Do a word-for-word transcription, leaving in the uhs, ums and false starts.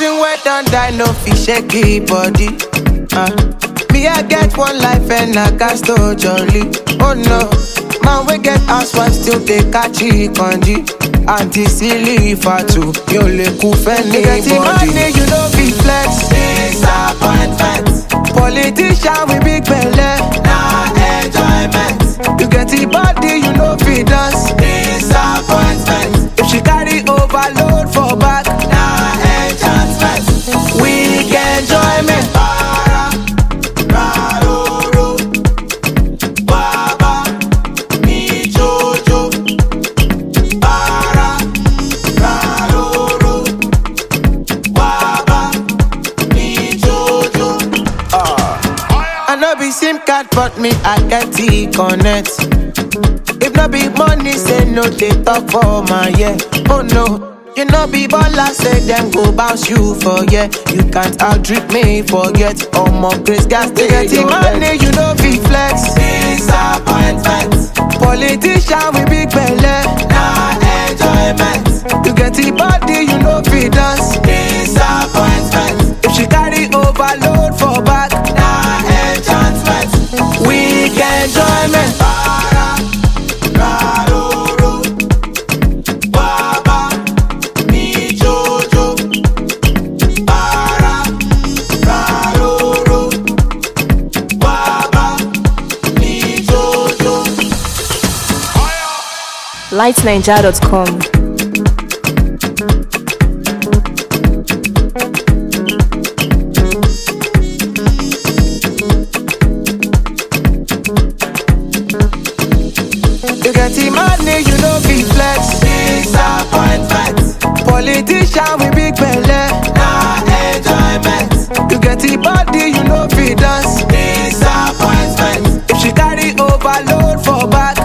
Person wey don die no fit shake e body. Uh. Me I get one life and I got so jolly. Oh no, man we get housewife still dey catch e kanji. Auntie silly fatu, mi ò lè kú fẹ́ ní body. You get the money, you no fit flex. Disappointment. Politician we big belle. Na enjoyment. You get the body, you no fit dance. Disappointment. If she carry overload for back. Na enchantment. We get enjoyment. Para, raroro, baba, mi jojo. Para, raroro, baba, mi jojo. Ah, I no be SIM card, but me I get T-Connect. If no be money, say no, they talk for my yeah. Oh no. You know be baller, say them go bounce you for yeah. You can't outdrip me, forget all more grace gas. You get the money, you know be flex. Disappointment. Politician we big belle. Na enjoyment. You get the body, you know be dance. Disappointment. If she carry overload for back. Na enchantment. We get enjoyment. Para, raroro, baba. light ninja dot com. You get the money, you know be flex. Disappointment. Politician we big belle. Na enjoyment. You get the body, you know be dance. Disappointment. If she carry overload for back.